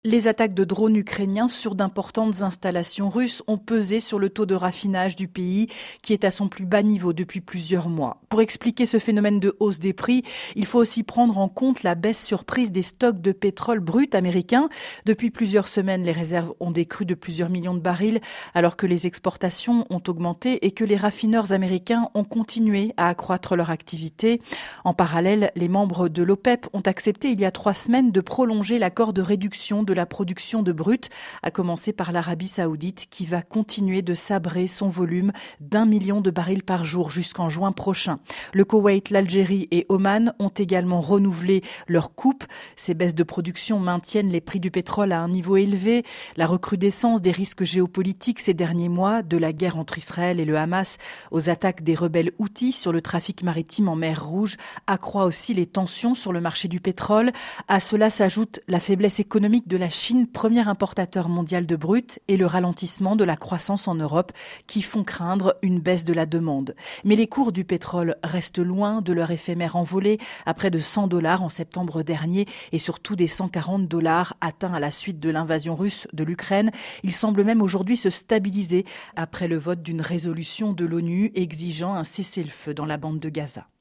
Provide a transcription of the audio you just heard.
Les attaques de drones ukrainiens sur d'importantes installations russes ont pesé sur le taux de raffinage du pays, qui est à son plus bas niveau depuis plusieurs mois. Pour expliquer ce phénomène de hausse des prix, il faut aussi prendre en compte la baisse surprise des stocks de pétrole brut américains. Depuis plusieurs semaines, les réserves ont décru de plusieurs millions de barils, alors que les exportations ont augmenté et que les raffineurs américains ont continué à accroître leur activité. En parallèle, les membres de l'OPEP ont accepté il y a 3 semaines de prolonger l'accord de réduction de la production de brut, à commencer par l'Arabie Saoudite qui va continuer de sabrer son volume d'1 million de barils par jour jusqu'en juin prochain. Le Koweït, l'Algérie et Oman ont également renouvelé leurs coupes. Ces baisses de production maintiennent les prix du pétrole à un niveau élevé. La recrudescence des risques géopolitiques ces derniers mois, de la guerre entre Israël et le Hamas aux attaques des rebelles Houthis sur le trafic maritime en mer Rouge, accroît aussi les tensions sur le marché du pétrole. À cela s'ajoute la faiblesse économique de la Chine, premier importateur mondial de brut, et le ralentissement de la croissance en Europe qui font craindre une baisse de la demande. Mais les cours du pétrole restent loin de leur éphémère envolée à près de $100 en septembre dernier et surtout des $140 atteints à la suite de l'invasion russe de l'Ukraine. Ils semblent même aujourd'hui se stabiliser après le vote d'une résolution de l'ONU exigeant un cessez-le-feu dans la bande de Gaza.